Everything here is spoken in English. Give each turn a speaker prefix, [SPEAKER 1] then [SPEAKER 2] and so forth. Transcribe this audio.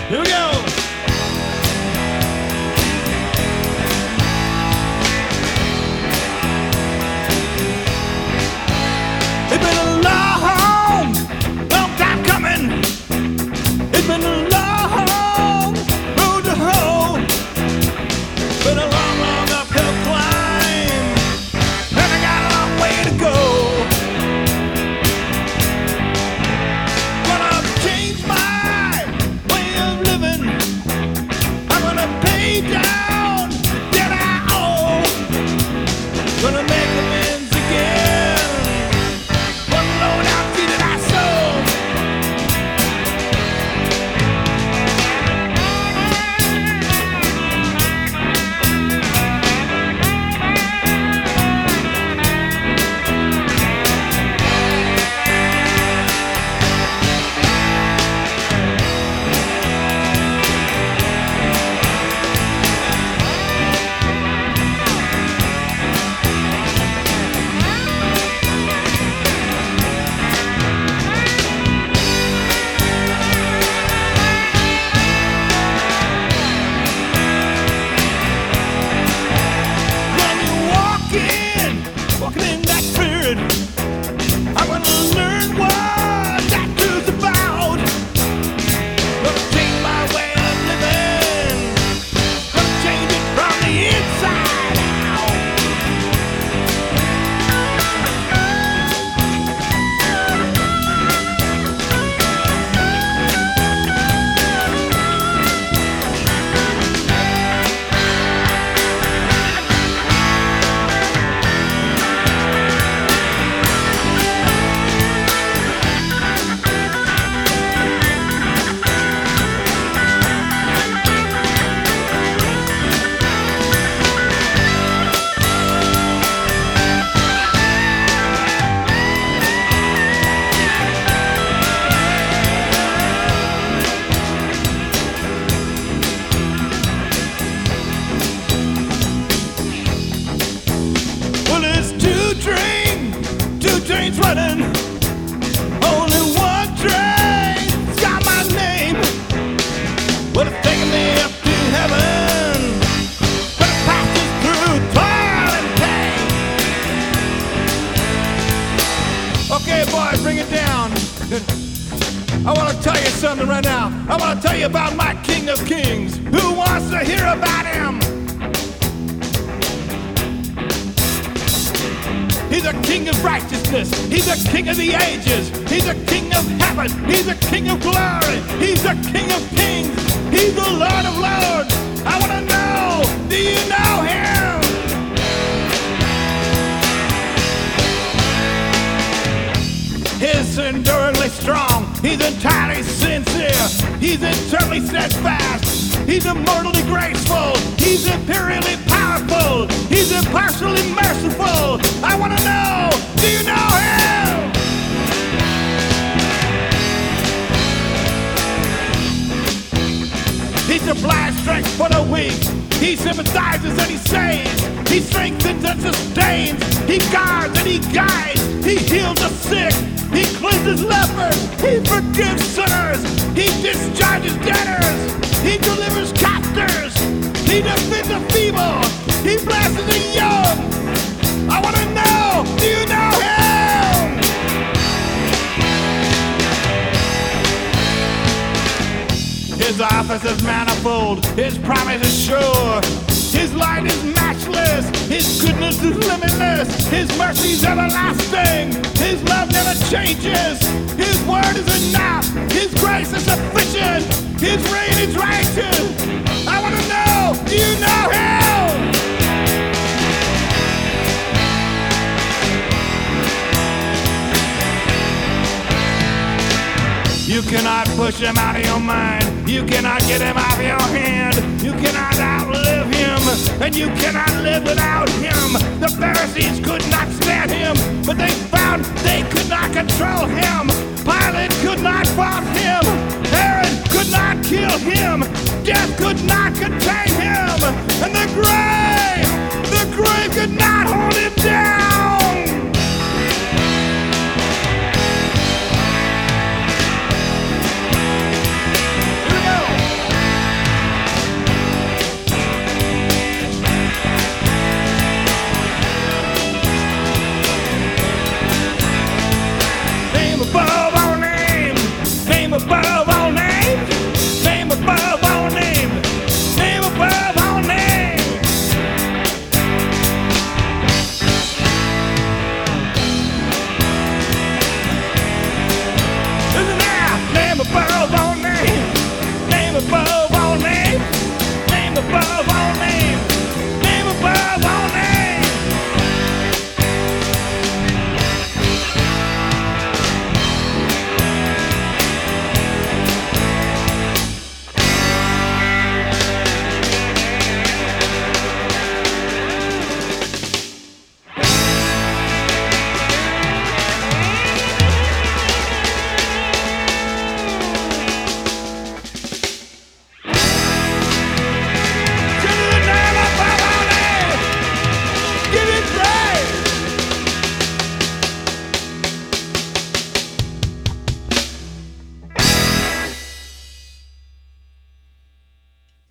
[SPEAKER 1] Here we go. It's been a long time coming. It's been a long road to hoe. Been a long uphill climb, and I got a long way to go. Gonna change my way of living. I'm gonna pay down the debt I owe. Gonna make amends again. One low down feet that I sold. Walking in that spirit. I'm gonna learn what that dude's about. Gonna change my way of living. Gonna change it from the inside out. Well, there's two trains running. Only one train's got my name. Well, it's taking me up to heaven, but it passes through toil and pain. Okay, boys, bring it down. I want to tell you something right now. I want to tell you about my King of Kings. Who wants to hear about him? He's a king of righteousness. He's a king of the ages. He's a king of heaven. He's a king of glory. He's a king of kings. He's the Lord of lords. I want to know, do you know him? He's enduringly strong. He's entirely sincere. He's eternally steadfast. He's immortally graceful. He's imperially powerful. He's impartially merciful. I want to know, do you know him? He supplies strength for the weak. He sympathizes and he saves. He strengthens and sustains. He guards and he guides. He heals the sick. He cleanses lepers. He forgives sinners. He discharges debtors. He delivers captors. He defends the feeble. He blesses the young. I want to know, do you know him? His office is manifold. His promise is sure. His light is matchless. His goodness is limitless. His mercy is everlasting. His love never changes. His word is enough. His grace is sufficient. His reign is righteous. I want to know, do you know him? You cannot push him out of your mind. You cannot get him off your hand. You cannot outlive him, and you cannot live without him. The Pharisees could not stand him, but they found they could not control him. Pilate could not fault him. Herod could not kill him. Death could not contain him. And the grave could not hold him down. Here we go. but